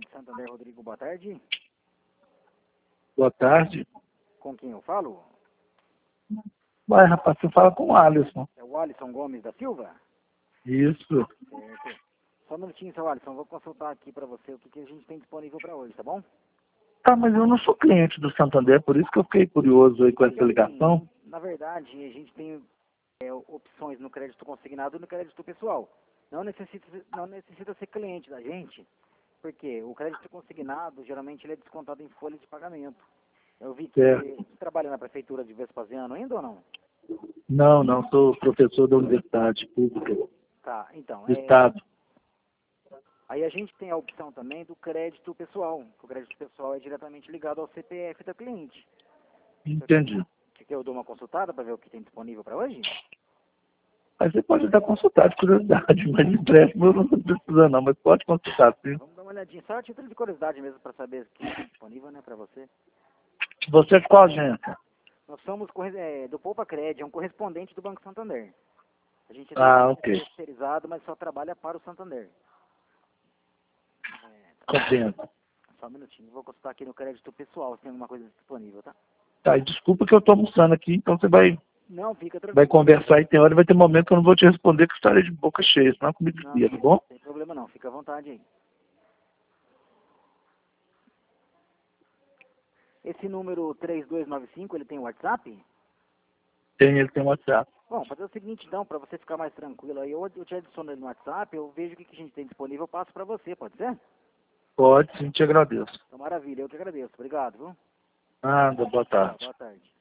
de Santander, Rodrigo, boa tarde. Boa tarde. Com quem eu falo? Vai, rapaz, você fala com o Alisson. É o Alisson Gomes da Silva? Isso. Certo. Só um minutinho, seu Alisson, vou consultar aqui para você o que a gente tem disponível para hoje, tá bom? Tá, mas eu não sou cliente do Santander, por isso que eu fiquei curioso aí com essa ligação. Na verdade, a gente tem opções no crédito consignado e no crédito pessoal. Não necessita ser cliente da gente, porque o crédito consignado, geralmente, ele é descontado em folha de pagamento. Eu vi que você trabalha na prefeitura de Vespasiano ainda ou não? Não, sou professor da universidade pública Tá, então, do Estado. aí a gente tem a opção também do crédito pessoal, que o crédito pessoal é diretamente ligado ao CPF da cliente. Entendi. Quer que eu dou uma consultada para ver o que tem disponível para hoje? Mas você pode dar consultar de curiosidade, mas empréstimo eu não estou precisando não, mas pode consultar, sim. Vamos dar uma olhadinha, só a título de curiosidade mesmo, para saber o que tem disponível, né, para você. Você é de qual agência? Nós somos do Poupa Cred, é um correspondente do Banco Santander. A gente Ok. é terceirizado, mas só trabalha para o Santander. Compreendo. Só um minutinho, vou consultar aqui no crédito pessoal se tem alguma coisa disponível, tá? Tá, e desculpa que eu estou almoçando aqui, então você vai Não, fica tranquilo. conversar e tem hora, vai ter momento que eu não vou te responder que eu estarei de boca cheia, senão a comida desvia, tá bom? Não tem problema não, fica à vontade aí. Esse número 3295, ele tem WhatsApp? Ele tem WhatsApp. Bom, fazer o seguinte então, para você ficar mais tranquilo aí, eu te adiciono ele no WhatsApp, eu vejo o que a gente tem disponível, eu passo para você, pode ser? Pode, sim, te agradeço. Então, maravilha, eu que agradeço. Obrigado, viu? Nada, boa tarde. Boa tarde.